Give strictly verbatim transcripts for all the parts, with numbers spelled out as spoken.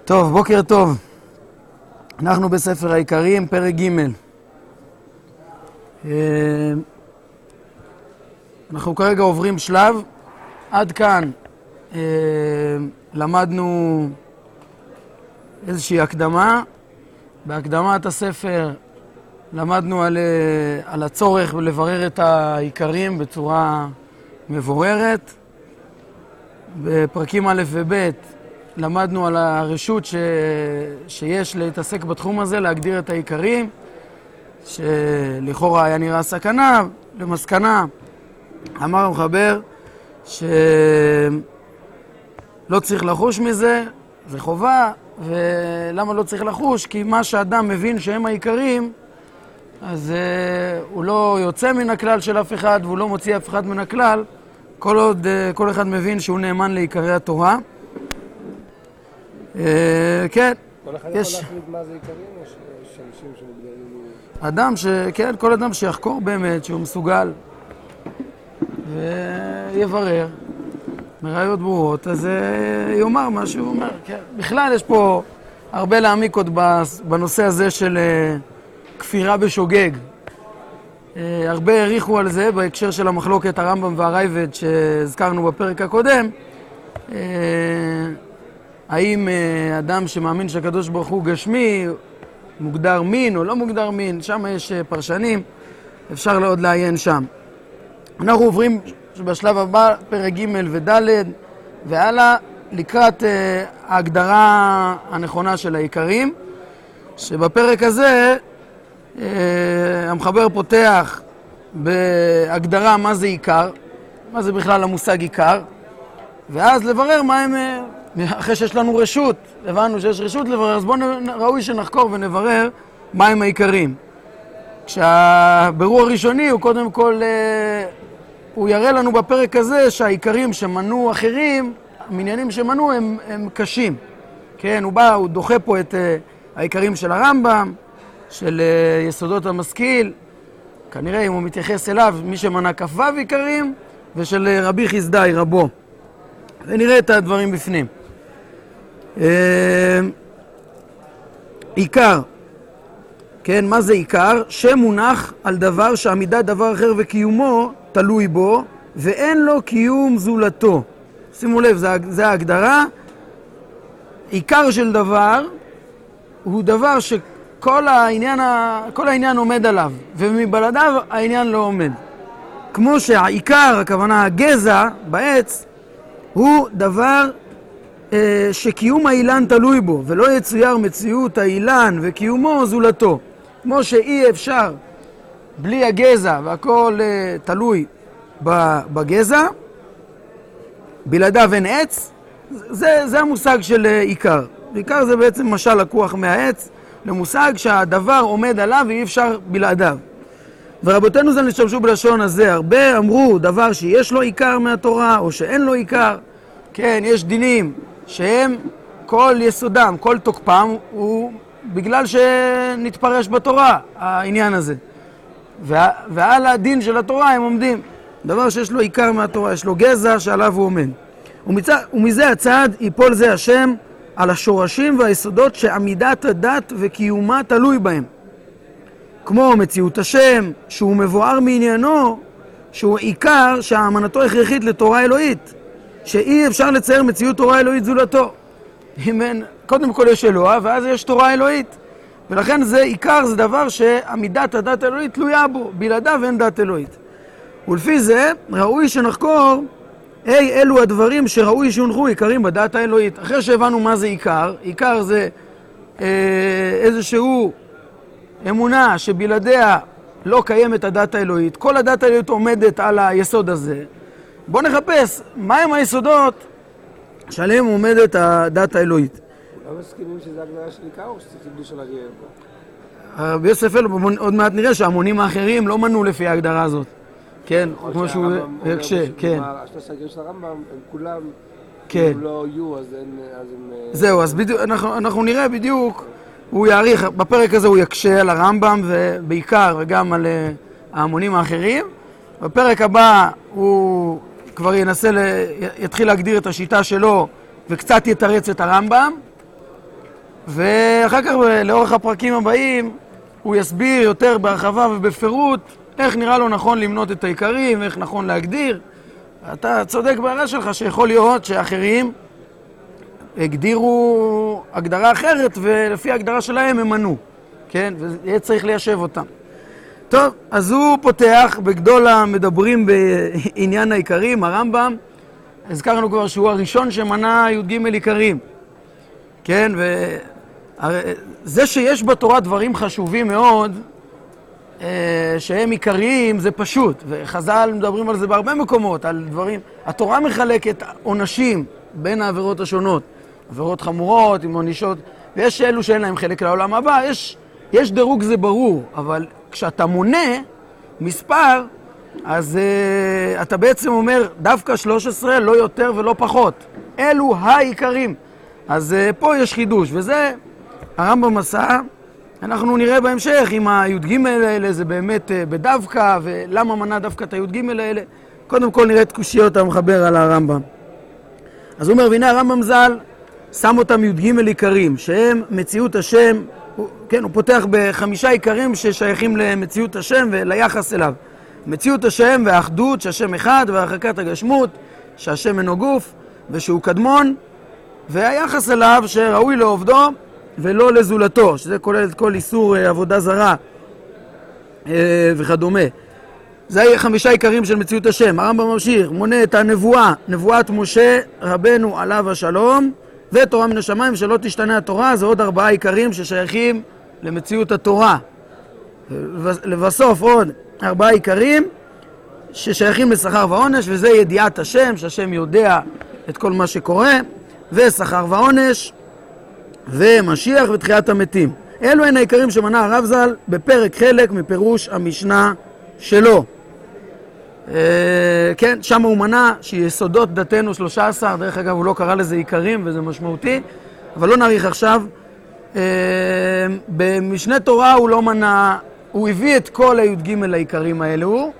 טוב, בוקר טוב. אנחנו בספר העיקרים, פרק ג'. אנחנו כרגע עוברים שלב. עד כאן למדנו איזושהי הקדמה. בהקדמת הספר למדנו על, על הצורך לברר את העיקרים בצורה מבוררת. בפרקים א' וב' למדנו על הרשות ש... שיש להתעסק בתחום הזה, להגדיר את העיקרים, שלכאורה היה נראה סכנה. למסקנה אמר המחבר שלא צריך לחוש מזה, זה חובה. ולמה לא צריך לחוש? כי מה שאדם מבין שהם העיקרים, אז uh, הוא לא יוצא מן הכלל של אף אחד, והוא לא מוציא אף אחד מן הכלל, כל עוד uh, כל אחד מבין שהוא נאמן לעיקרי התורה. Uh, כן, כל אחד יש... יכול להחליט מה זה עיקרים, או שיש אנשים שמוגדרים... אדם ש... כן, כל אדם שיחקור באמת, שהוא מסוגל ויברר מראיות ברורות, אז uh, יאמר מה שהוא אומר. כן. בכלל יש פה הרבה להעמיק עוד בנושא הזה של uh, כפירה בשוגג. Uh, הרבה העריכו על זה בהקשר של המחלוקת הרמב"ם והרייבד שהזכרנו בפרק הקודם. Uh, האם uh, אדם שמאמין שהקדוש ברוך הוא גשמי מוגדר מין או לא מוגדר מין, שם יש uh, פרשנים, אפשר עוד לעיין שם. אנחנו עוברים בשלב הבא פרק ג' וד' והלאה לקראת uh, ההגדרה הנכונה של העיקרים, שבפרק הזה uh, המחבר פותח בהגדרה מה זה עיקר, מה זה בכלל המושג עיקר, ואז לברר מה הם, אחרי שיש לנו רשות, הבנו שיש רשות לברר, אז בואו ראוי שנחקור ונברר מה הם העיקרים. כשהבירור הראשוני הוא קודם כל, הוא יראה לנו בפרק הזה שהעיקרים שמנו אחרים, המניינים שמנו הם, הם קשים. כן, הוא בא, הוא דוחה פה את העיקרים של הרמב"ם, של יסודות המשכיל, כנראה אם הוא מתייחס אליו, מי שמנה כ"ו עיקרים, ושל רבי חסדאי רבו. ונראה את הדברים בפנים. עיקר, כן, מה זה עיקר? שמונח על דבר שעמידת דבר אחר וקיומו תלוי בו, ואין לו קיום זולתו. שימו לב, זה, זה ההגדרה. עיקר של דבר הוא דבר שכל העניין, כל העניין עומד עליו, ומבלעדיו העניין לא עומד. כמו שהעיקר, הכוונה הגזע בעץ, הוא דבר אה, שקיום האילן תלוי בו, ולא יצויר מציאות האילן וקיומו זולתו. כמו שאי אפשר בלי הגזע והכל אה, תלוי בגזע, בלעדיו אין עץ, זה, זה המושג של אה, עיקר. עיקר זה בעצם משל לקוח מהעץ, למושג שהדבר עומד עליו ואי אפשר בלעדיו. ורבותינו ז"ל נשתמשו בלשון הזה, הרבה אמרו דבר שיש לו עיקר מהתורה או שאין לו עיקר. כן, יש דינים שהם כל יסודם, כל תוקפם הוא בגלל שנתפרש בתורה העניין הזה. ועל הדין של התורה הם עומדים. דבר שיש לו עיקר מהתורה, יש לו גזע שעליו הוא עומד. ומצ... ומזה הצד ייפול זה השם על השורשים והיסודות שעמידת הדת וקיומה תלוי בהם. כמו מציאות השם, שהוא מבואר מעניינו, שהוא עיקר שהאמנתו הכרחית לתורה אלוהית, שאי אפשר לצייר מציאות תורה אלוהית זולתו. אם אין, קודם כל יש אלוה, ואז יש תורה אלוהית. ולכן זה עיקר, זה דבר שעמידת הדת האלוהית תלויה בו, בלעדיו אין דת אלוהית. ולפי זה ראוי שנחקור אי אלו הדברים שראוי שהונחו עיקרים בדת האלוהית. אחרי שהבנו מה זה עיקר, עיקר זה אה, איזשהו אמונה שבלעדיה לא קיימת הדת האלוהית, כל הדת האלוהית עומדת על היסוד הזה. בואו נחפש מהם היסודות שעליהם עומדת הדת האלוהית. לא מסכימים שזה הגדרה של עיקר או שצריך חידוש על הגייר פה? רבי יוסף אלו, עוד מעט נראה שהמונים האחרים לא מנו לפי ההגדרה הזאת. כן, כמו שהוא יקשה, כן. השלושה הגירים של הרמב"ם הם כולם, כן. אם לא יהיו אז הם... זהו, אז בדיוק, אנחנו, אנחנו נראה בדיוק, הוא יעריך, בפרק הזה הוא יקשה על הרמב"ם ובעיקר וגם על ההמונים האחרים. בפרק הבא הוא כבר ינסה, ל... יתחיל להגדיר את השיטה שלו וקצת יתרץ את הרמב"ם. ואחר כך, לאורך הפרקים הבאים, הוא יסביר יותר בהרחבה ובפירוט איך נראה לו נכון למנות את העיקרים, איך נכון להגדיר. אתה צודק בהערה שלך שיכול להיות שאחרים הגדירו הגדרה אחרת, ולפי ההגדרה שלהם הם מנו, כן? ויהיה צריך ליישב אותם. טוב, אז הוא פותח בגדול המדברים בעניין העיקרים, הרמב"ם. הזכרנו כבר שהוא הראשון שמנה י"ג עיקרים, כן? וזה שיש בתורה דברים חשובים מאוד, שהם עיקריים, זה פשוט. וחז"ל מדברים על זה בהרבה מקומות, על דברים. התורה מחלקת עונשים בין העבירות השונות. עבירות חמורות, עם עונישות, ויש אלו שאין להם חלק לעולם הבא. יש, יש דירוג, זה ברור, אבל כשאתה מונה מספר, אז uh, אתה בעצם אומר דווקא שלוש עשרה, לא יותר ולא פחות. אלו העיקרים. אז uh, פה יש חידוש, וזה הרמב"ם עשה. אנחנו נראה בהמשך אם הי"ג האלה זה באמת uh, בדווקא, ולמה מנה דווקא את הי"ג האלה. קודם כל נראה את קושיות המחבר על הרמב"ם. אז הוא אומר, והנה הרמב"ם ז"ל שם אותם י"ג עיקרים, שהם מציאות השם. הוא, כן, הוא פותח בחמישה עיקרים ששייכים למציאות השם וליחס אליו. מציאות השם והאחדות, שהשם אחד, והרחקת הגשמות, שהשם אינו גוף, ושהוא קדמון, והיחס אליו שראוי לעובדו ולא לזולתו, שזה כולל את כל איסור עבודה זרה וכדומה. זה חמישה עיקרים של מציאות השם. הרמב"ם ממשיך, מונה את הנבואה, נבואת משה רבנו עליו השלום, ותורה מן השמיים שלא תשתנה התורה. זה עוד ארבעה עיקרים ששייכים למציאות התורה. לבסוף עוד ארבעה עיקרים ששייכים לשכר ועונש, וזה ידיעת השם, שהשם יודע את כל מה שקורה, ושכר ועונש, ומשיח ותחיית המתים. אלו הן העיקרים שמנה הרב ז"ל בפרק חלק מפירוש המשנה שלו. כן, שם הוא מנה שיסודות דתנו שלושה עשר, דרך אגב הוא לא קרא לזה עיקרים וזה משמעותי, אבל לא נאריך עכשיו. במשנה תורה הוא לא מנה, הוא הביא את כל הי"ג העיקרים האלו,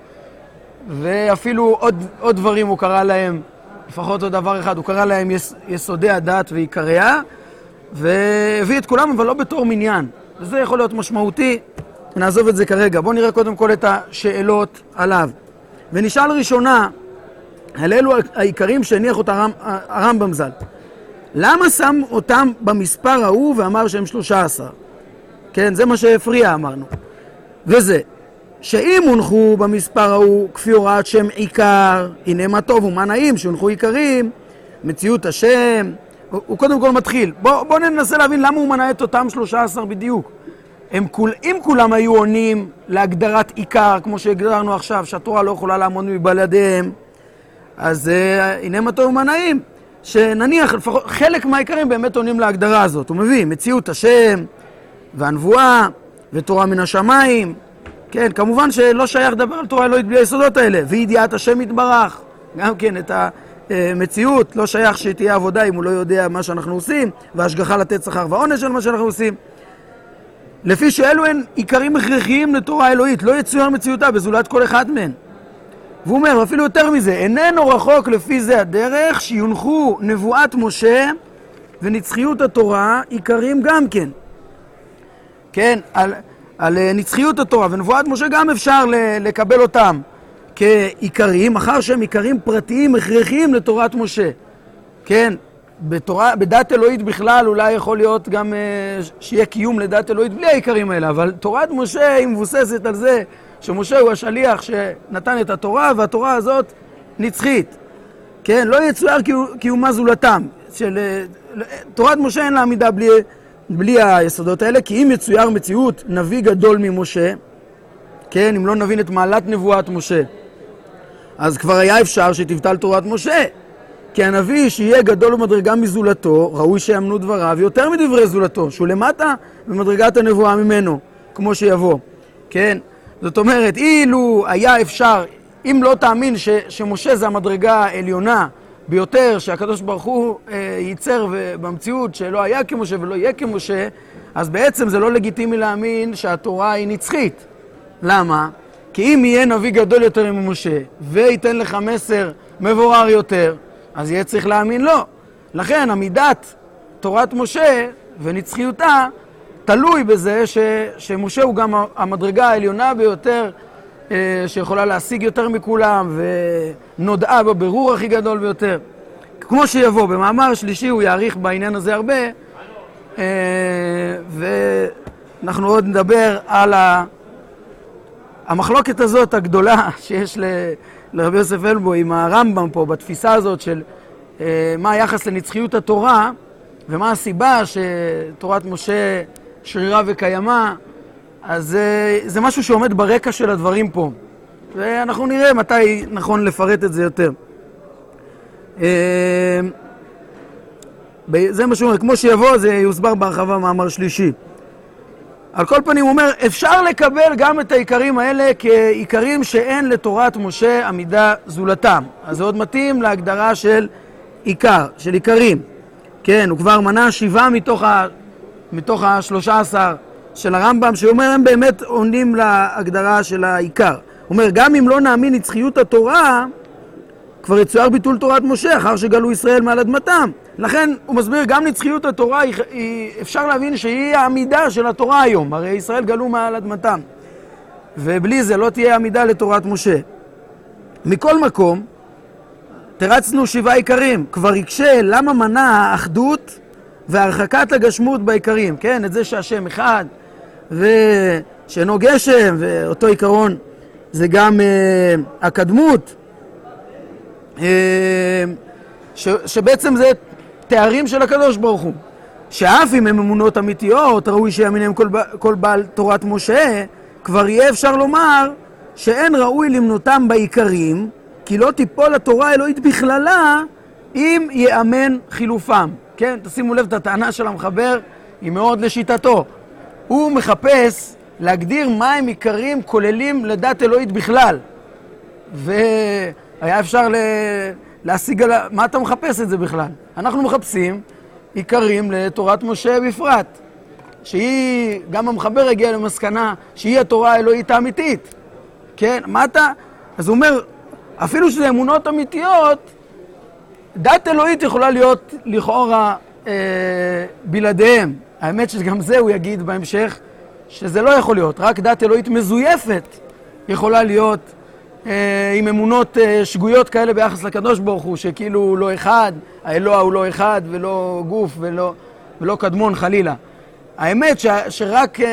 ואפילו עוד, עוד דברים הוא קרא להם, לפחות עוד דבר אחד, הוא קרא להם יס, יסודי הדת ועיקריה, והביא את כולם, אבל לא בתור מניין. וזה יכול להיות משמעותי, נעזוב את זה כרגע. בואו נראה קודם כל את השאלות עליו. ונשאל ראשונה, על אלו העיקרים שהניח אותה הרמב"ם ז"ל. למה שם אותם במספר ההוא ואמר שהם שלושה עשר? כן, זה מה שהפריע אמרנו. וזה, שאם הונחו במספר ההוא כפי הוראת שם עיקר, הנה מה טוב ומה נעים שהונחו עיקרים, מציאות השם, הוא, הוא קודם כל מתחיל. בוא, בוא ננסה להבין למה הוא מנה את אותם שלושה עשר בדיוק. הם כול, אם כולם היו עונים להגדרת עיקר, כמו שהגדרנו עכשיו, שהתורה לא יכולה לעמוד מבלעדיהם, אז אה, הנה מה טוב ומה נעים, שנניח לפחות, חלק מהעיקרים באמת עונים להגדרה הזאת. הוא מביא מציאות השם והנבואה ותורה מן השמיים. כן, כמובן שלא שייך דבר על תורה אלוהית בלי היסודות האלה. וידיעת השם יתברך, גם כן את המציאות, לא שייך שתהיה עבודה אם הוא לא יודע מה שאנחנו עושים, והשגחה לתת שכר ועונש על מה שאנחנו עושים. לפי שאלו הן עיקרים הכרחיים לתורה האלוהית, לא יצויר מציאותה בזולת כל אחד מהן. והוא אומר, אפילו יותר מזה, איננו רחוק לפי זה הדרך שיונחו נבואת משה ונצחיות התורה עיקרים גם כן. כן, על, על נצחיות התורה ונבואת משה גם אפשר לקבל אותם כעיקרים, אחר שהם עיקרים פרטיים הכרחיים לתורת משה. כן, בתורה, בדת אלוהית בכלל אולי יכול להיות גם שיהיה קיום לדת אלוהית בלי העיקרים האלה, אבל תורת משה היא מבוססת על זה שמשה הוא השליח שנתן את התורה, והתורה הזאת נצחית. כן, לא יצויר קיומה זולתם. של, תורת משה אין לה עמידה בלי, בלי היסודות האלה, כי אם יצויר מציאות נביא גדול ממשה, כן, אם לא נבין את מעלת נבואת משה, אז כבר היה אפשר שתבטל תורת משה. כי הנביא שיהיה גדול במדרגה מזולתו, ראוי שיאמנו דבריו יותר מדברי זולתו, שהוא למטה במדרגת הנבואה ממנו, כמו שיבוא. כן? זאת אומרת, אילו היה אפשר, אם לא תאמין ש, שמשה זה המדרגה העליונה ביותר, שהקדוש ברוך הוא אה, ייצר במציאות שלא היה כמשה ולא יהיה כמשה, אז בעצם זה לא לגיטימי להאמין שהתורה היא נצחית. למה? כי אם יהיה נביא גדול יותר ממשה וייתן לך מסר מבורר יותר, אז יהיה צריך להאמין לו. לכן עמידת תורת משה ונצחיותה תלוי בזה ש, שמשה הוא גם המדרגה העליונה ביותר, שיכולה להשיג יותר מכולם, ונודעה בבירור הכי גדול ביותר. כמו שיבוא, במאמר שלישי הוא יעריך בעניין הזה הרבה, ואנחנו עוד נדבר על המחלוקת הזאת הגדולה שיש לרבי יוסף אלבו עם הרמב"ם פה, בתפיסה הזאת של מה היחס לנצחיות התורה, ומה הסיבה שתורת משה שרירה וקיימה. אז זה, זה משהו שעומד ברקע של הדברים פה, ואנחנו נראה מתי נכון לפרט את זה יותר. זה מה שאומר, כמו שיבוא זה יוסבר בהרחבה מאמר שלישי. על כל פנים הוא אומר, אפשר לקבל גם את העיקרים האלה כעיקרים שאין לתורת משה עמידה זולתם. אז זה עוד מתאים להגדרה של עיקר, של עיקרים. כן, הוא כבר מנה שבעה מתוך ה... מתוך ה-שלושה עשר של הרמב"ם, שאומר הם באמת עונים להגדרה של העיקר. הוא אומר, גם אם לא נאמין נצחיות התורה, כבר יצויר ביטול תורת משה, אחר שגלו ישראל מעל אדמתם. לכן הוא מסביר, גם נצחיות התורה, היא, היא, אפשר להבין שהיא העמידה של התורה היום. הרי ישראל גלו מעל אדמתם. ובלי זה לא תהיה עמידה לתורת משה. מכל מקום, תרצנו שבעה עיקרים. כבר יקשה למה מנע האחדות והרחקת הגשמות בעיקרים. כן, את זה שהשם אחד, ושאינו גשם, ואותו עיקרון זה גם אה, הקדמות, אה, ש, שבעצם זה תארים של הקדוש ברוך הוא, שאף אם הם אמונות אמיתיות, ראוי שיאמינם כל, כל בעל תורת משה, כבר יהיה אפשר לומר שאין ראוי למנותם בעיקרים, כי לא תיפול התורה האלוהית בכללה אם יאמן חילופם. כן, תשימו לב את הטענה של המחבר, היא מאוד לשיטתו. הוא מחפש להגדיר מה הם עיקרים כוללים לדת אלוהית בכלל. והיה אפשר ל... להשיג על... מה אתה מחפש את זה בכלל? אנחנו מחפשים עיקרים לתורת משה בפרט. שהיא, גם המחבר הגיע למסקנה שהיא התורה האלוהית האמיתית. כן, מה אתה... אז הוא אומר, אפילו שזה אמונות אמיתיות, דת אלוהית יכולה להיות לכאורה אה, בלעדיהם. האמת שגם זה הוא יגיד בהמשך, שזה לא יכול להיות. רק דת אלוהית מזויפת יכולה להיות אה, עם אמונות אה, שגויות כאלה ביחס לקדוש ברוך הוא, שכאילו הוא לא אחד, האלוה הוא לא אחד ולא גוף ולא, ולא קדמון חלילה. האמת ש, שרק... אה,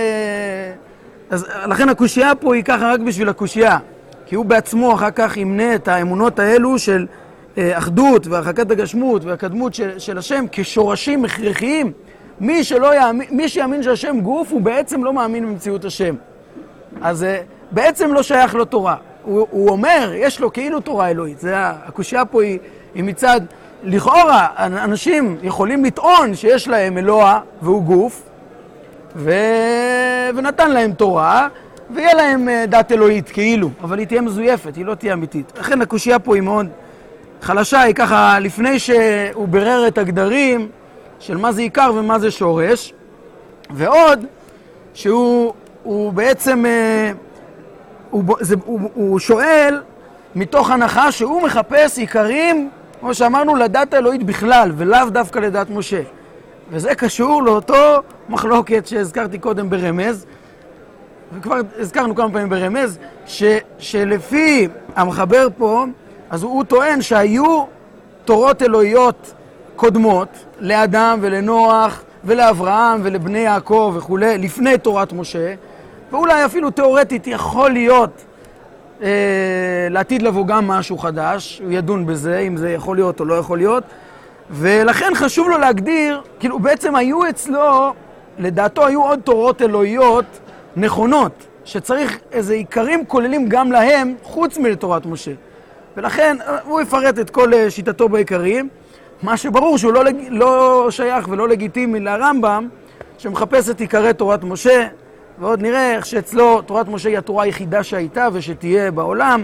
אז לכן הקושייה פה היא ככה רק בשביל הקושייה. כי הוא בעצמו אחר כך ימנה את האמונות האלו של אחדות והרחקת הגשמות והקדמות של, של השם כשורשים הכרחיים. מי שלא יאמין, מי שיאמין שהשם גוף הוא בעצם לא מאמין במציאות השם. אז בעצם לא שייך לו תורה. הוא, הוא אומר, יש לו כאילו תורה אלוהית. זה, הקושייה פה היא, היא מצד, לכאורה, אנשים יכולים לטעון שיש להם אלוה והוא גוף, ו... ונתן להם תורה, ויהיה להם דת אלוהית כאילו, אבל היא תהיה מזויפת, היא לא תהיה אמיתית. לכן הקושייה פה היא מאוד חלשה, היא ככה, לפני שהוא ברר את הגדרים של מה זה עיקר ומה זה שורש, ועוד שהוא הוא בעצם, הוא, זה, הוא, הוא שואל מתוך הנחה שהוא מחפש עיקרים, כמו שאמרנו, לדת האלוהית בכלל, ולאו דווקא לדת משה. וזה קשור לאותו מחלוקת שהזכרתי קודם ברמז, וכבר הזכרנו כמה פעמים ברמז, ש, שלפי המחבר פה, אז הוא, הוא טוען שהיו תורות אלוהיות קודמות לאדם ולנוח ולאברהם ולבני יעקב וכו', לפני תורת משה, ואולי אפילו תיאורטית יכול להיות אה, לעתיד לבוא גם משהו חדש, הוא ידון בזה, אם זה יכול להיות או לא יכול להיות, ולכן חשוב לו להגדיר, כאילו בעצם היו אצלו, לדעתו היו עוד תורות אלוהיות נכונות, שצריך איזה עיקרים כוללים גם להם, חוץ מלתורת משה. ולכן הוא יפרט את כל שיטתו בעיקרים, מה שברור שהוא לא, לא שייך ולא לגיטימי לרמב"ם, שמחפש את עיקרי תורת משה, ועוד נראה איך שאצלו תורת משה היא התורה היחידה שהייתה ושתהיה בעולם,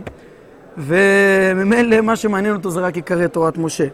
וממילא מה שמעניין אותו זה רק עיקרי תורת משה.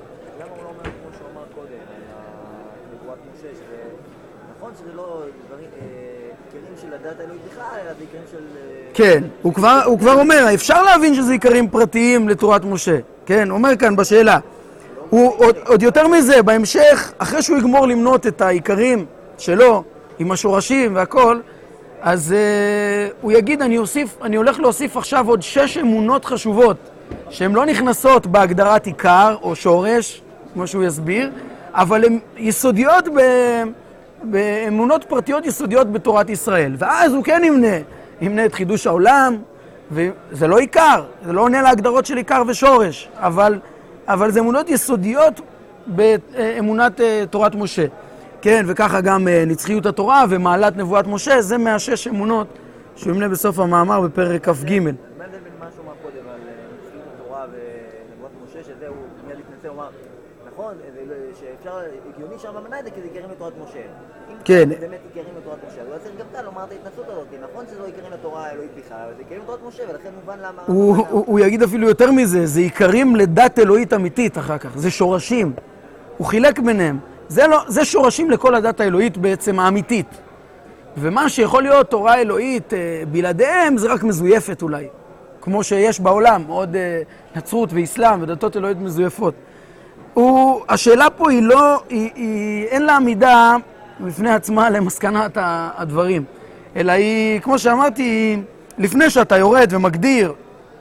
כן, הוא כבר, הוא כבר אומר, אפשר להבין שזה עיקרים פרטיים לתורת משה. כן, הוא אומר כאן בשאלה. הוא עוד, עוד יותר מזה, בהמשך, אחרי שהוא יגמור למנות את העיקרים שלו, עם השורשים והכל, אז uh, הוא יגיד, אני, אוסיף, אני הולך להוסיף עכשיו עוד שש אמונות חשובות, שהן לא נכנסות בהגדרת עיקר או שורש, כמו שהוא יסביר, אבל הן יסודיות, ב, באמונות פרטיות יסודיות בתורת ישראל. ואז הוא כן ימנה, ימנה את חידוש העולם, וזה לא עיקר, זה לא עונה להגדרות של עיקר ושורש, אבל, אבל זה אמונות יסודיות באמונת uh, תורת משה. כן, וככה גם uh, נצחיות התורה ומעלת נבואת משה, זה מהשש אמונות שהוא ימנה בסוף המאמר בפרק כ"ג. מנדל בן משהו מה קודם על נצחיות התורה ונבואת משה, שזה הוא מיד התנצל, הוא אמר, נכון, שאפשר, הגיוני שהממנה את זה כי זה עיקרים לתורת משה. כן. אם זה באמת עיקרים לתורת משה, הוא יצר גם כאן לומר את ההתנצלות הזאת, נכון שזה לא עיקרים לתורה האלוהית בכלל, אבל זה עיקרים לתורת משה, ולכן מובן למה... הוא יגיד אפילו יותר מזה, זה עיקרים לדת אלוהית אמיתית אחר כך, זה שורשים. הוא חילק ביניהם. זה, לא, זה שורשים לכל הדת האלוהית בעצם האמיתית. ומה שיכול להיות תורה אלוהית אה, בלעדיהם זה רק מזויפת אולי. כמו שיש בעולם, עוד אה, נצרות ואסלאם ודתות אלוהית מזויפות. הוא, השאלה פה היא לא, היא, היא, אין לה עמידה בפני עצמה למסקנת הדברים. אלא היא, כמו שאמרתי, לפני שאתה יורד ומגדיר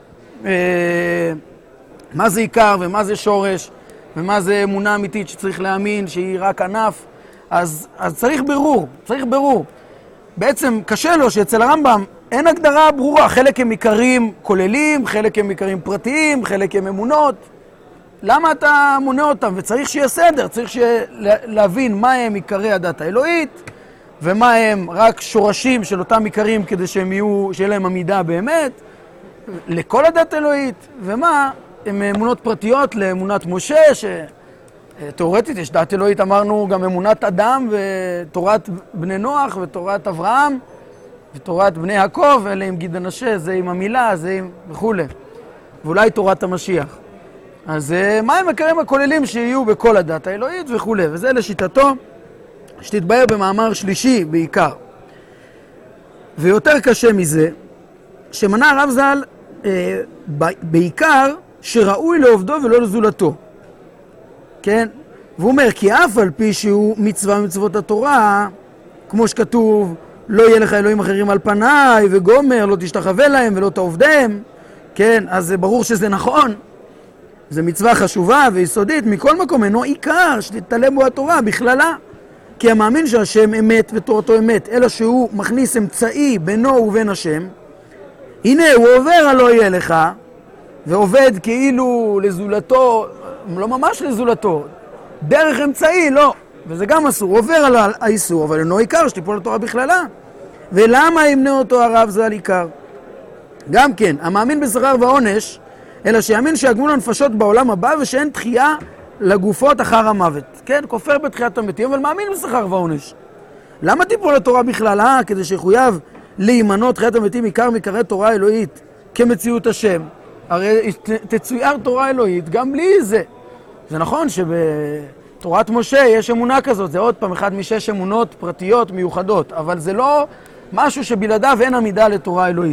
אה, מה זה עיקר ומה זה שורש, ומה זה אמונה אמיתית שצריך להאמין שהיא רק ענף, אז, אז צריך ברור, צריך ברור. בעצם קשה לו שאצל הרמב"ם אין הגדרה ברורה, חלק הם עיקרים כוללים, חלק הם עיקרים פרטיים, חלק הם אמונות. למה אתה מונה אותם? וצריך שיהיה סדר, צריך שיה, להבין מה הם עיקרי הדת האלוהית, ומה הם רק שורשים של אותם עיקרים כדי שהם יהיו, שיהיה להם עמידה באמת, לכל הדת האלוהית, ומה הם אמונות פרטיות לאמונת משה, שתיאורטית יש דת אלוהית, אמרנו גם אמונת אדם ותורת בני נוח ותורת אברהם ותורת בני יעקב, אלה עם גיד הנשה, זה עם המילה, זה עם וכו'. ואולי תורת המשיח. אז מה הם עיקרים הכוללים שיהיו בכל הדת האלוהית וכו'. וזה לשיטתו שתתבהר במאמר שלישי בעיקר. ויותר קשה מזה, שמנה הרב ז"ל אה, בעיקר שראוי לעובדו ולא לזולתו. כן? והוא אומר, כי אף על פי שהוא מצווה ממצוות התורה, כמו שכתוב, לא יהיה לך אלוהים אחרים על פניי, וגומר, לא תשתחווה להם ולא תעובדם, כן? אז זה ברור שזה נכון. זה מצווה חשובה ויסודית, מכל מקום אינו עיקר שתתעלה בו התורה בכללה. כי המאמין שהשם אמת ותורתו אמת, אלא שהוא מכניס אמצעי בינו ובין השם, הנה הוא עובר הלא יהיה לך, ועובד כאילו לזולתו, לא ממש לזולתו, דרך אמצעי, לא. וזה גם אסור, עובר על האיסור, אבל אינו עיקר שתיפול לתורה בכללה. ולמה ימנה אותו הרב זה על עיקר? גם כן, המאמין בשכר ועונש, אלא שיאמין שיגמול הנפשות בעולם הבא ושאין תחייה לגופות אחר המוות. כן, כופר בתחיית המתים, אבל מאמין בשכר ועונש. למה תיפול לתורה בכללה? כדי שיחויב להימנות תחיית המתים עיקר מקרא תורה אלוהית כמציאות השם. הרי תצויר תורה אלוהית גם בלי זה. זה נכון שבתורת משה יש אמונה כזאת, זה עוד פעם אחד משש אמונות פרטיות מיוחדות, אבל זה לא משהו שבלעדיו אין עמידה לתורה אלוהית.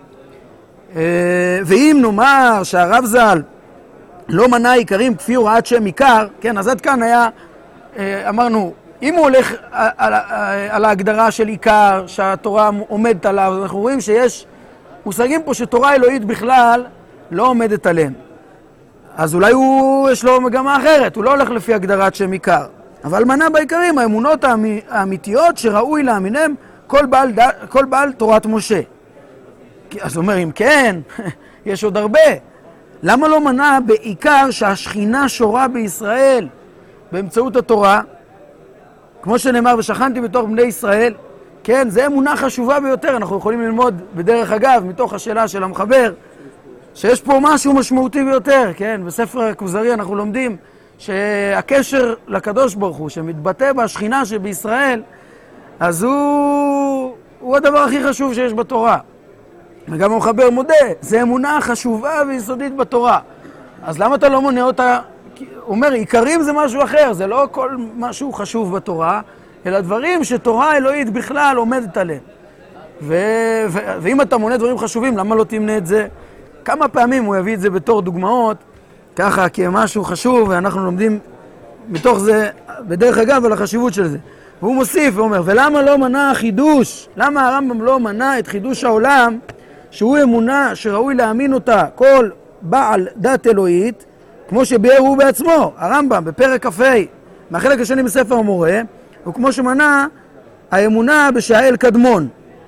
ואם נאמר שהרב ז"ל לא מנה עיקרים כפי הוראת שם עיקר, כן, אז עד כאן היה, אמרנו, אם הוא הולך על, על ההגדרה של עיקר שהתורה עומדת עליו, אנחנו רואים שיש מושגים פה שתורה אלוהית בכלל לא עומדת עליהם. אז אולי הוא, יש לו מגמה אחרת, הוא לא הולך לפי הגדרת שם עיקר. אבל מנה בעיקרים, האמונות האמיתיות שראוי להאמינם כל בעל, כל בעל תורת משה. אז הוא אומר, אם כן, יש עוד הרבה. למה לא מנה בעיקר שהשכינה שורה בישראל באמצעות התורה? כמו שנאמר, ושכנתי בתוך בני ישראל, כן, זה אמונה חשובה ביותר. אנחנו יכולים ללמוד בדרך אגב, מתוך השאלה של המחבר, שיש פה משהו משמעותי ביותר, כן? בספר הכוזרי אנחנו לומדים שהקשר לקדוש ברוך הוא, שמתבטא בשכינה שבישראל, אז הוא, הוא הדבר הכי חשוב שיש בתורה. וגם המחבר מודה, זה אמונה חשובה ויסודית בתורה. אז למה אתה לא מונה אותה? הוא אומר, עיקרים זה משהו אחר, זה לא כל משהו חשוב בתורה, אלא דברים שתורה אלוהית בכלל עומדת עליהם. ו... ו... ואם אתה מונה דברים חשובים, למה לא תמנה את זה? כמה פעמים הוא יביא את זה בתור דוגמאות, ככה כמשהו חשוב, ואנחנו לומדים מתוך זה, בדרך אגב, על החשיבות של זה. והוא מוסיף ואומר, ולמה לא מנע החידוש? למה הרמב"ם לא מנע את חידוש העולם, שהוא אמונה שראוי להאמין אותה כל בעל דת אלוהית, כמו שביאר הוא בעצמו, הרמב"ם, בפרק כ"ה, מהחלק השני בספר המורה, וכמו שמנע האמונה בשהאל קדמון.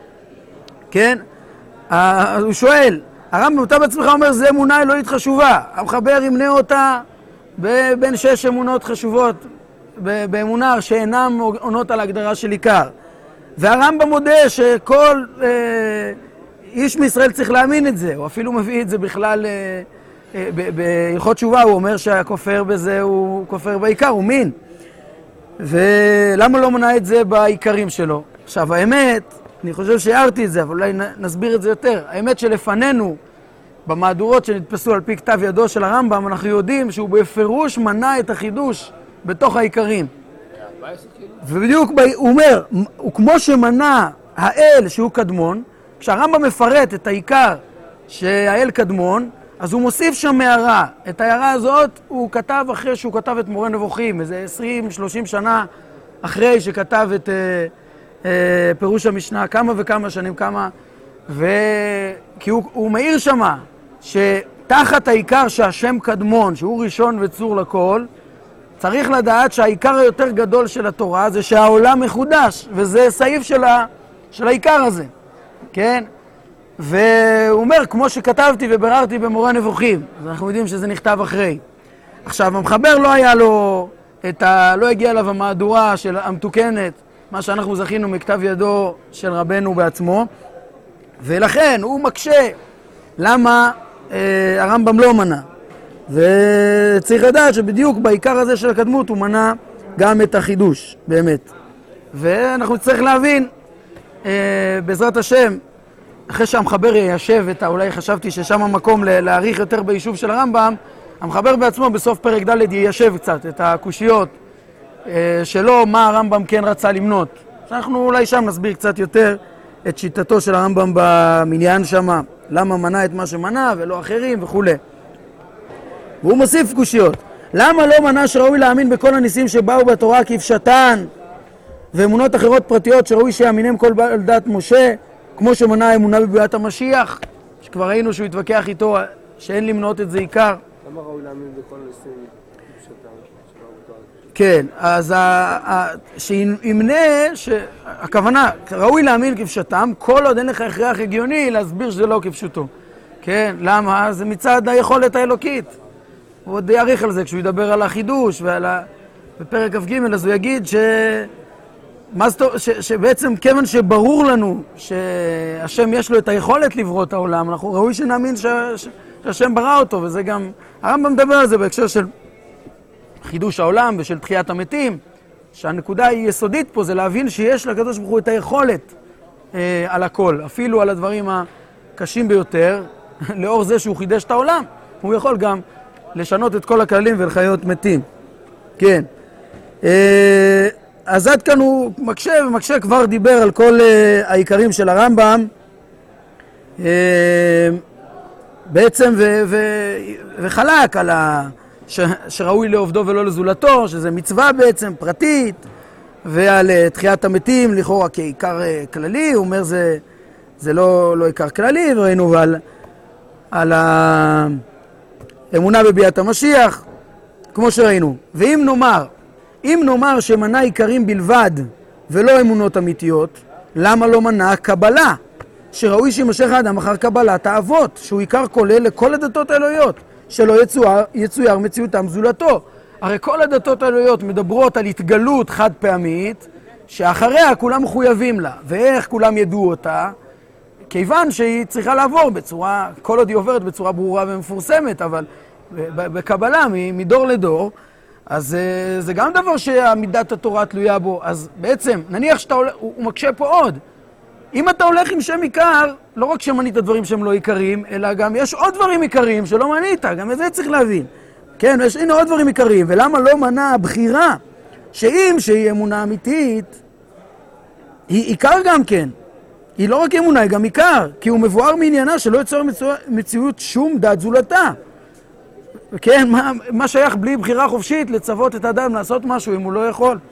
כן? הוא שואל, הרמב"ם, אתה בעצמך אומר, זה אמונה אלוהית חשובה. המחבר ימנה אותה בין שש אמונות חשובות, באמונה שאינם עונות על ההגדרה של עיקר. והרמב"ם מודה שכל אה, איש מישראל צריך להאמין את זה, הוא אפילו מביא את זה בכלל, אה, אה, בהלכות תשובה הוא אומר שהכופר בזה הוא כופר בעיקר, הוא מין. ולמה לא מנע את זה בעיקרים שלו? עכשיו האמת, אני חושב שהערתי את זה, אבל אולי נסביר את זה יותר. האמת שלפנינו, במהדורות שנתפסו על פי כתב ידו של הרמב"ם, אנחנו יודעים שהוא בפירוש מנע את החידוש בתוך העיקרים. ובדיוק הוא אומר, הוא כמו שמנע האל שהוא קדמון, כשהרמב"ם מפרט את העיקר שהאל קדמון, אז הוא מוסיף שם הערה. את ההערה הזאת הוא כתב אחרי שהוא כתב את מורה נבוכים, איזה עשרים שלושים שנה אחרי שכתב את אה, אה, פירוש המשנה, כמה וכמה שנים, כמה, ו... כי הוא, הוא מאיר שמה שתחת העיקר שהשם קדמון, שהוא ראשון וצור לכל, צריך לדעת שהעיקר היותר גדול של התורה זה שהעולם מחודש, וזה סעיף של, ה... של העיקר הזה, כן? והוא אומר, כמו שכתבתי ובררתי במורה נבוכים, אז אנחנו יודעים שזה נכתב אחרי. עכשיו, המחבר לא היה לו, את ה... לא הגיע אליו המהדורה של המתוקנת, מה שאנחנו זכינו מכתב ידו של רבנו בעצמו, ולכן הוא מקשה למה אה, הרמב"ם לא מנע. וצריך לדעת שבדיוק בעיקר הזה של הקדמות הוא מנע גם את החידוש, באמת. ואנחנו צריך להבין, אה, בעזרת השם, אחרי שהמחבר יישב את ה... אולי חשבתי ששם המקום להאריך יותר ביישוב של הרמב"ם, המחבר בעצמו בסוף פרק ד' יישב קצת את הקושיות אה, שלו, מה הרמב"ם כן רצה למנות. אנחנו אולי שם נסביר קצת יותר את שיטתו של הרמב"ם במניין שם, למה מנע את מה שמנע ולא אחרים וכו'. והוא מוסיף קושיות. למה לא מנע שראוי להאמין בכל הניסים שבאו בתורה כפשטן, ואמונות אחרות פרטיות שראוי שיאמינם כל בעל דת משה, כמו שמנע האמונה בביאת המשיח, שכבר ראינו שהוא התווכח איתו שאין למנות את זה עיקר. למה ראוי להאמין בכל הניסים כפשטן שבאו בתורה? כן, אז שימנה, הכוונה, ראוי להאמין כפשטם, כל עוד אין לך הכרח הגיוני להסביר שזה לא כפשוטו. כן, למה? זה מצד היכולת האלוקית. הוא עוד יעריך על זה כשהוא ידבר על החידוש ועל ה... בפרק כ"ג, אז הוא יגיד ש... ש... שבעצם כיוון שברור לנו שהשם יש לו את היכולת לברוא את העולם, אנחנו ראוי שנאמין ש... שהשם ברא אותו, וזה גם... הרמב"ם מדבר על זה בהקשר של חידוש העולם ושל תחיית המתים, שהנקודה היא יסודית פה, זה להבין שיש לקדוש ברוך הוא את היכולת אה, על הכל, אפילו על הדברים הקשים ביותר, לאור זה שהוא חידש את העולם, הוא יכול גם לשנות את כל הכללים ולחיות מתים. כן. אה, אז עד כאן הוא מקשה, ומקשה כבר דיבר על כל אה, העיקרים של הרמב"ם, אה, בעצם ו- ו- וחלק על ה... ש- שראוי לעובדו ולא לזולתו, שזה מצווה בעצם פרטית, ועל uh, תחיית המתים, לכאורה כעיקר uh, כללי, הוא אומר זה, זה לא, לא עיקר כללי, וראינו על, על האמונה בביאת המשיח, כמו שראינו. ואם נאמר, אם נאמר שמנע עיקרים בלבד ולא אמונות אמיתיות, למה לא מנע קבלה? שראוי שימשך האדם אחר קבלת האבות, שהוא עיקר כולל לכל הדתות האלוהיות, שלא יצויר, יצויר מציאותם זולתו. הרי כל הדתות האלוהיות מדברות על התגלות חד פעמית, שאחריה כולם מחויבים לה. ואיך כולם ידעו אותה? כיוון שהיא צריכה לעבור בצורה, כל עוד היא עוברת בצורה ברורה ומפורסמת, אבל בקבלה מדור לדור, אז זה גם דבר שהמידת התורה תלויה בו. אז בעצם, נניח שאתה הולך, הוא, הוא מקשה פה עוד. אם אתה הולך עם שם עיקר, לא רק שמנית דברים שהם לא עיקרים, אלא גם יש עוד דברים עיקריים שלא מנית, גם את זה צריך להבין. כן, יש הנה עוד דברים עיקריים, ולמה לא מנע הבחירה, שאם שהיא אמונה אמיתית, היא עיקר גם כן. היא לא רק אמונה, היא גם עיקר, כי הוא מבואר מעניינה שלא יוצר מציאות שום דת זולתה. כן, מה, מה שייך בלי בחירה חופשית לצוות את האדם לעשות משהו אם הוא לא יכול.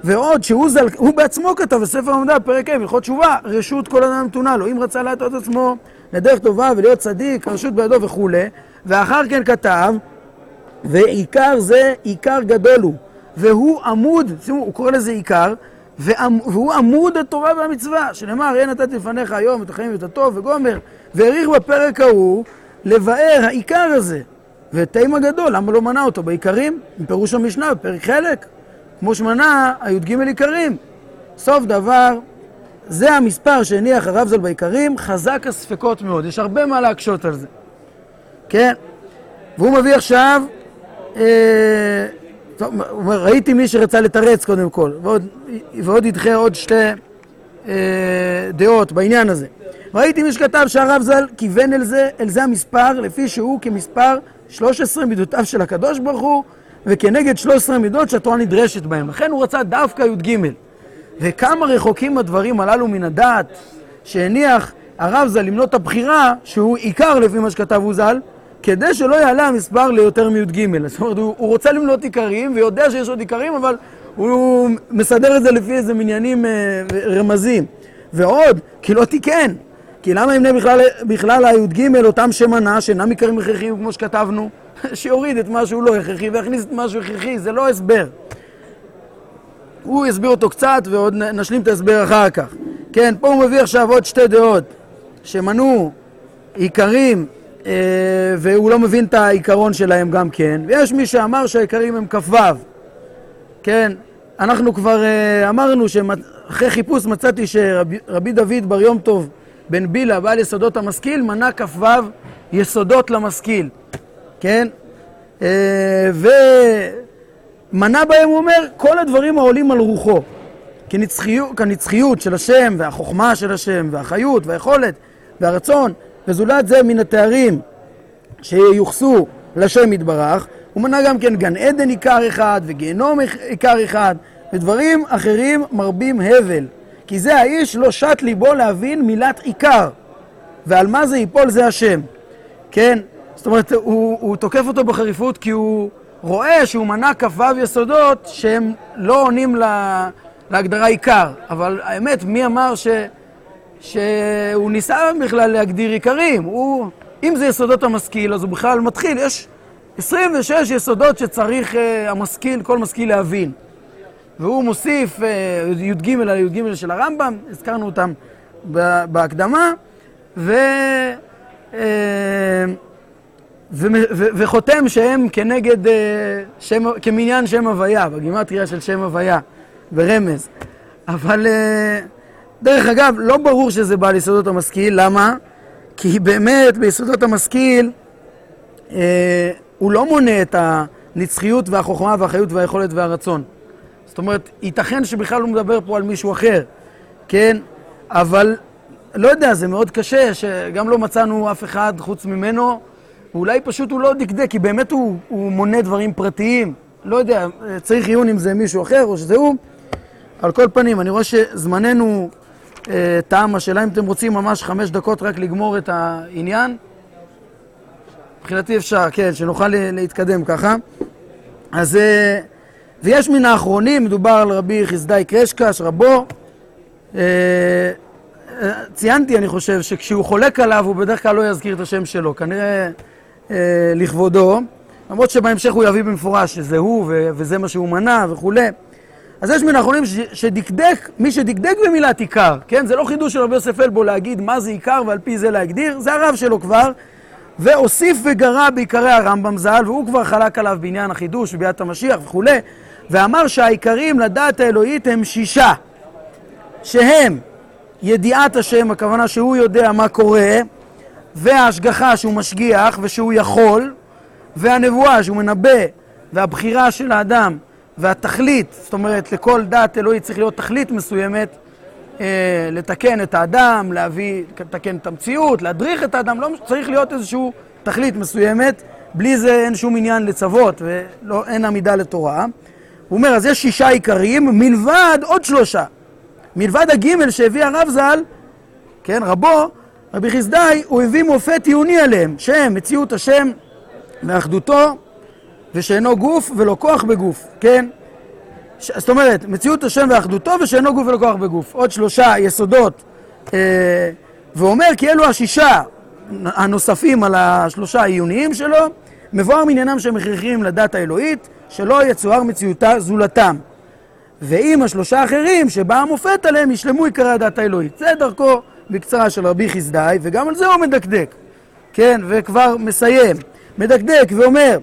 ועוד שהוא זל, הוא בעצמו כתב בספר המדע, פרק ה' הלכות תשובה, רשות כל אדם נתונה לו, אם רצה להטות עצמו לדרך טובה ולהיות צדיק, הרשות בידו וכו', ואחר כן כתב, ועיקר זה עיקר גדול הוא, והוא עמוד, שימו, הוא קורא לזה עיקר, והוא עמוד התורה והמצווה, שנאמר, אין נתתי לפניך היום את החיים ואת הטוב וגומר, והעריך בפרק ההוא לבאר העיקר הזה, ותימה גדול, למה לא מנה אותו בעיקרים? עם פירוש המשנה, בפרק חלק, כמו שמנה, הי"ג עיקרים. סוף דבר, זה המספר שהניח הרב ז"ל בעיקרים, חזק הספקות מאוד, יש הרבה מה להקשות על זה. כן? והוא מביא עכשיו, אה, טוב, ראיתי מי שרצה לתרץ קודם כל, ועוד, ועוד ידחה עוד שתי אה, דעות בעניין הזה. ראיתי מי שכתב שהרב ז"ל כיוון אל זה, אל זה המספר, לפי שהוא כמספר שלוש עשרה מידותיו של הקדוש ברוך הוא, וכנגד שלוש עשרה מידות שהתורה נדרשת בהם. לכן הוא רצה דווקא י"ג. וכמה רחוקים הדברים הללו מן הדעת שהניח הרב ז"ל למנות הבחירה, שהוא עיקר לפי מה שכתב הוא ז"ל, כדי שלא יעלה המספר ליותר מי"ג. זאת אומרת, הוא, הוא רוצה למנות עיקרים ויודע שיש עוד עיקרים, אבל הוא מסדר את זה לפי איזה מניינים אה, רמזים. ועוד, כי לא תיקן. כי למה ימנה בכלל, בכלל הי"ג אותם שמנה שאינם עיקרים הכרחיים כמו שכתבנו? שיוריד את משהו לא הכרחי והכניס את משהו הכרחי, זה לא הסבר. הוא יסביר אותו קצת ועוד נשלים את ההסבר אחר כך. כן, פה הוא מביא עכשיו עוד שתי דעות שמנו עיקרים אה, והוא לא מבין את העיקרון שלהם גם כן. ויש מי שאמר שהעיקרים הם כ"ו. כן, אנחנו כבר אה, אמרנו שאחרי חיפוש מצאתי שרבי דוד בר יום טוב בן בילה בעל יסודות המשכיל מנה כ"ו יסודות למשכיל. כן? ומנה בהם הוא אומר כל הדברים העולים על רוחו, כנצחיות, כנצחיות של השם והחוכמה של השם והחיות והיכולת והרצון וזולת זה מן התארים שיוחסו לשם יתברך. הוא מנה גם כן גן עדן עיקר אחד וגיהנום עיקר אחד ודברים אחרים מרבים הבל, כי זה האיש לא שט ליבו להבין מילת עיקר, ועל מה זה ייפול זה השם. כן? זאת אומרת, הוא, הוא תוקף אותו בחריפות כי הוא רואה שהוא מנה כ"ו יסודות שהם לא עונים לה, להגדרה עיקר. אבל האמת, מי אמר ש, שהוא ניסה בכלל להגדיר עיקרים? הוא, אם זה יסודות המשכיל, אז הוא בכלל מתחיל. יש עשרים ושש יסודות שצריך uh, המשכיל, כל משכיל להבין. והוא מוסיף uh, י"ג על י"ג של הרמב"ם, הזכרנו אותם בהקדמה, ו... Uh, ו- ו- וחותם שהם כנגד, שם, כמניין שם הוויה, בגימטריה של שם הוויה, ברמז. אבל דרך אגב, לא ברור שזה בא ליסודות המשכיל. למה? כי באמת ביסודות המשכיל אה, הוא לא מונה את הנצחיות והחוכמה והחיות והיכולת והרצון. זאת אומרת, ייתכן שבכלל הוא מדבר פה על מישהו אחר, כן? אבל לא יודע, זה מאוד קשה, שגם לא מצאנו אף אחד חוץ ממנו, ואולי פשוט הוא לא דקדק, כי באמת הוא, הוא מונה דברים פרטיים. לא יודע, צריך עיון אם זה מישהו אחר או שזה הוא. על כל פנים, אני רואה שזמננו אה, טעם. השאלה אם אתם רוצים ממש חמש דקות רק לגמור את העניין. מבחינתי אפשר, כן, שנוכל להתקדם ככה. אז, אה, ויש מן האחרונים, מדובר על רבי חסדאי קרשקש, רבו. אה, ציינתי, אני חושב, שכשהוא חולק עליו, הוא בדרך כלל לא יזכיר את השם שלו. כנראה אה, לכבודו, למרות שבהמשך הוא יביא במפורש שזה הוא ו- וזה מה שהוא מנה וכו'. אז יש מן האחרונים ש- שדקדק, מי שדקדק במילת עיקר, כן? זה לא חידוש של רבי יוסף אלבו להגיד מה זה עיקר ועל פי זה להגדיר, זה הרב שלו כבר, והוסיף וגרע בעיקרי הרמב"ם ז"ל, והוא כבר חלק עליו בעניין החידוש וביאת המשיח וכו', ואמר שהעיקרים לדעת האלוהית הם שישה, שהם ידיעת השם, הכוונה שהוא יודע מה קורה, וההשגחה שהוא משגיח ושהוא יכול, והנבואה שהוא מנבא, והבחירה של האדם, והתכלית, זאת אומרת, לכל דעת אלוהי צריך להיות תכלית מסוימת, אה, לתקן את האדם, להביא, לתקן את המציאות, להדריך את האדם, לא צריך להיות איזשהו תכלית מסוימת, בלי זה אין שום עניין לצוות, ואין עמידה לתורה. הוא אומר, אז יש שישה עיקרים, מלבד עוד שלושה. מלבד הגימל שהביא הרב ז"ל, כן, רבו, רבי חסדאי, הוא הביא מופת עיוני עליהם, שהם מציאות השם ואחדותו, ושאינו גוף ולא כוח בגוף, כן? זאת אומרת, מציאות השם ואחדותו ושאינו גוף ולא כוח בגוף. עוד שלושה יסודות, אה, ואומר כי אלו השישה הנוספים על השלושה העיוניים שלו, מבואר מעניינם שהם הכרחיים לדת האלוהית, שלא יצואר מציאותה זולתם. ואם השלושה האחרים שבא המופת עליהם ישלמו עיקרי הדת האלוהית. זה דרכו בקצרה של רבי חסדאי, וגם על זה הוא מדקדק. כן, וכבר מסיים. מדקדק ואומר,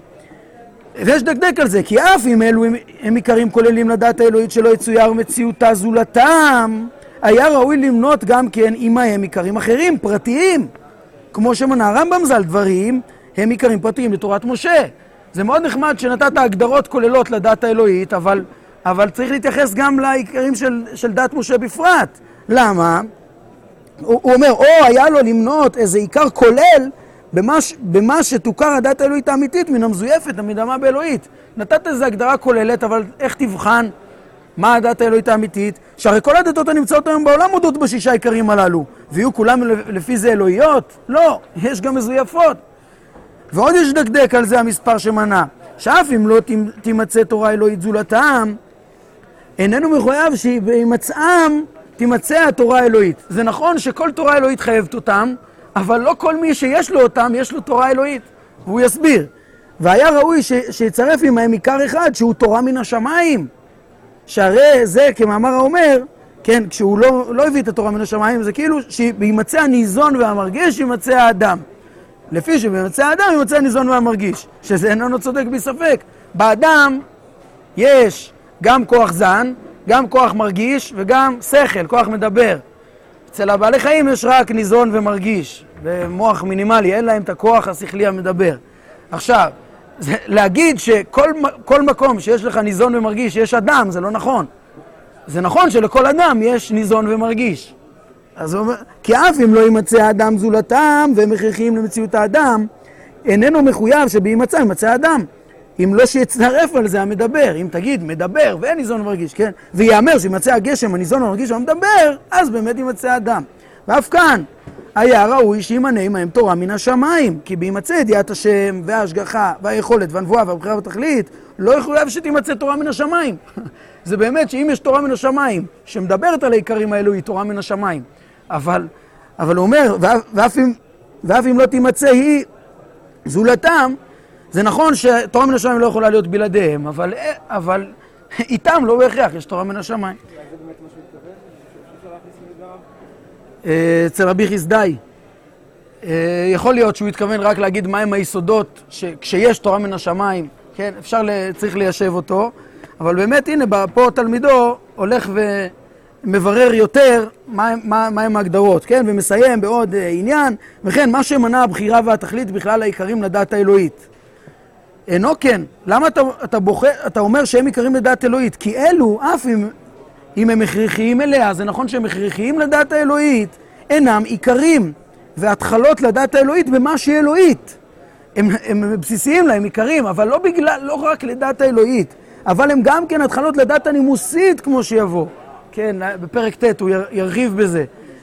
ויש דקדק על זה, כי אף אם אלו הם, הם עיקרים כוללים לדת האלוהית שלא יצויר מציאותה זולתם, היה ראוי למנות גם כן עמהם עיקרים אחרים, פרטיים. כמו שמנה הרמב"ם ז"ל דברים, הם עיקרים פרטיים לתורת משה. זה מאוד נחמד שנתת הגדרות כוללות לדת האלוהית, אבל, אבל צריך להתייחס גם לעיקרים של, של דת משה בפרט. למה? הוא, הוא אומר, או היה לו למנות איזה עיקר כולל במה, במה שתוכר הדת האלוהית האמיתית מן המזויפת, המדמה באלוהית. נתת איזו הגדרה כוללת, אבל איך תבחן מה הדת האלוהית האמיתית? שהרי כל הדתות הנמצאות היום בעולם מודות בשישה עיקרים הללו, ויהיו כולם לפי זה אלוהיות? לא, יש גם מזויפות. ועוד יש דקדק על זה המספר שמנה, שאף אם לא תימצא תורה אלוהית זולתם, איננו מחויב שבהימצאם תימצא התורה האלוהית. זה נכון שכל תורה אלוהית חייבת אותם, אבל לא כל מי שיש לו אותם יש לו תורה אלוהית. והוא יסביר. והיה ראוי ש- שיצרף עמהם עיקר אחד שהוא תורה מן השמיים. שהרי זה כמאמר האומר, כן, כשהוא לא, לא הביא את התורה מן השמיים, זה כאילו שבהימצא הניזון והמרגיש יימצא האדם. לפי שבהימצא האדם יימצא הניזון והמרגיש, שזה איננו צודק בספק. באדם יש גם כוח זן, גם כוח מרגיש וגם שכל, כוח מדבר. אצל הבעלי חיים יש רק ניזון ומרגיש, ומוח מינימלי, אין להם את הכוח השכלי המדבר. עכשיו, זה, להגיד שכל כל מקום שיש לך ניזון ומרגיש יש אדם, זה לא נכון. זה נכון שלכל אדם יש ניזון ומרגיש. אז הוא אומר, כי אף אם לא יימצא האדם זולתם והם הכרחיים למציאות האדם, איננו מחויב שבהימצא יימצא האדם. אם לא שיצטרף על זה המדבר, אם תגיד מדבר ואין ניזון ומרגיש, כן? ויאמר שימצא הגשם הניזון ומרגיש והמדבר, אז באמת יימצא האדם. ואף כאן היה ראוי שימנה עמהם תורה מן השמיים, כי בהימצא ידיעת השם וההשגחה והיכולת והנבואה והבחירה בתכלית, לא יחויב שתימצא תורה מן השמיים. זה באמת שאם יש תורה מן השמיים, שמדברת על העיקרים האלו, היא תורה מן השמיים. אבל, אבל הוא אומר, ואף, ואף, אם, ואף אם לא תימצא היא זולתם, זה נכון שתורה מן השמיים לא יכולה להיות בלעדיהם, אבל, אבל איתם לא בהכרח, יש תורה מן השמיים. זה באמת מה שהוא התכוון? שאפשר להכניס מדבריו? אצל רבי חסדאי. יכול להיות שהוא התכוון רק להגיד מהם היסודות שכשיש תורה מן השמיים, כן, אפשר, צריך ליישב אותו, אבל באמת הנה, פה תלמידו הולך ומברר יותר מה, מה, מה הם ההגדרות, כן, ומסיים בעוד עניין, וכן, מה שמנע הבחירה והתכלית בכלל העיקרים לדת האלוהית. אינו כן, למה אתה, אתה, בוחר, אתה אומר שהם עיקרים לדעת אלוהית? כי אלו, אף אם, אם הם הכרחיים אליה, זה נכון שהם הכרחיים לדעת האלוהית, אינם עיקרים והתחלות לדעת האלוהית במה שהיא אלוהית. הם, הם בסיסיים להם עיקרים, אבל לא בגלל, לא רק לדעת האלוהית, אבל הם גם כן התחלות לדעת הנימוסית כמו שיבוא. כן, בפרק ט' הוא ירחיב בזה.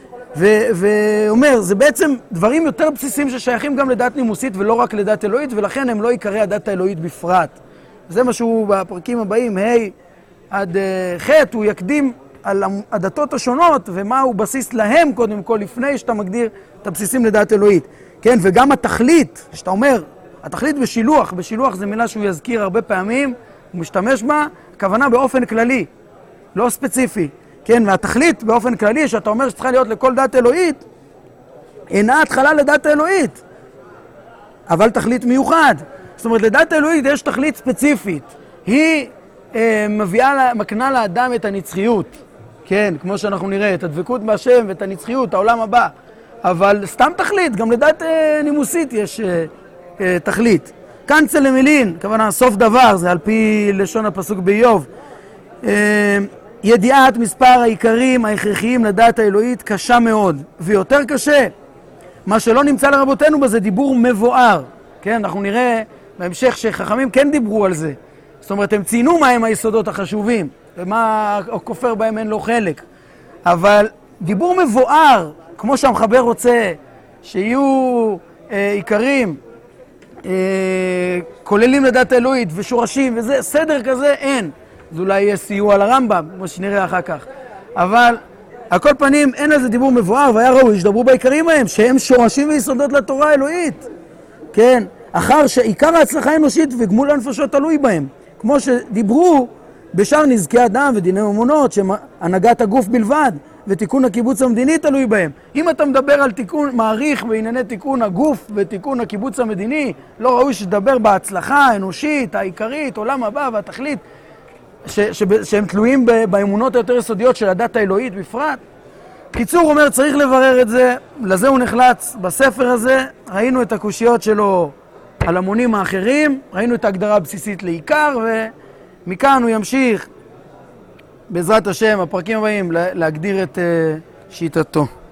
ואומר, זה בעצם דברים יותר בסיסיים ששייכים גם לדעת נימוסית ולא רק לדעת אלוהית, ולכן הם לא עיקרי הדת האלוהית בפרט. זה מה שהוא בפרקים הבאים, ה' עד ח', הוא יקדים על הדתות השונות ומה הוא בסיס להם קודם כל, לפני שאתה מגדיר את הבסיסים לדעת אלוהית. כן, וגם התכלית, שאתה אומר, התכלית בשילוח, בשילוח זה מילה שהוא יזכיר הרבה פעמים, הוא משתמש בה, הכוונה באופן כללי, לא ספציפי. כן, והתכלית באופן כללי, שאתה אומר שצריכה להיות לכל דת אלוהית, אינה התחלה לדת האלוהית, אבל תכלית מיוחד. זאת אומרת, לדת האלוהית יש תכלית ספציפית. היא אה, מביאה, מקנה לאדם את הנצחיות. כן, כמו שאנחנו נראה, את הדבקות בהשם ואת הנצחיות, העולם הבא. אבל סתם תכלית, גם לדת אה, נימוסית יש אה, אה, תכלית. קנצל למילין, כוונה סוף דבר, זה על פי לשון הפסוק באיוב. אה, ידיעת מספר העיקרים ההכרחיים לדעת האלוהית קשה מאוד, ויותר קשה. מה שלא נמצא לרבותינו בזה דיבור מבואר. כן, אנחנו נראה בהמשך שחכמים כן דיברו על זה. זאת אומרת, הם ציינו מהם היסודות החשובים, ומה הכופר בהם אין לו חלק. אבל דיבור מבואר, כמו שהמחבר רוצה, שיהיו אה, עיקרים, אה, כוללים לדעת האלוהית ושורשים וזה, סדר כזה אין. זה אולי יהיה סיוע לרמב"ם, כמו שנראה אחר כך. אבל על כל פנים אין על זה דיבור מבואר, והיה ראוי שדברו בעיקרים מהם, שהם שורשים ויסודות לתורה האלוהית. כן, אחר שעיקר ההצלחה האנושית וגמול הנפשות תלוי בהם. כמו שדיברו בשאר נזקי אדם ודיני ממונות, שהנהגת הגוף בלבד ותיקון הקיבוץ המדיני תלוי בהם. אם אתה מדבר על תיקון, מעריך בענייני תיקון הגוף ותיקון הקיבוץ המדיני, לא ראוי שתדבר בהצלחה האנושית, העיקרית, עולם הבא והתכלית, ש, ש, שהם תלויים באמונות היותר יסודיות של הדת האלוהית בפרט. קיצור אומר, צריך לברר את זה, לזה הוא נחלץ בספר הזה, ראינו את הקושיות שלו על המונים האחרים, ראינו את ההגדרה הבסיסית לעיקר, ומכאן הוא ימשיך בעזרת השם, הפרקים הבאים, להגדיר את שיטתו.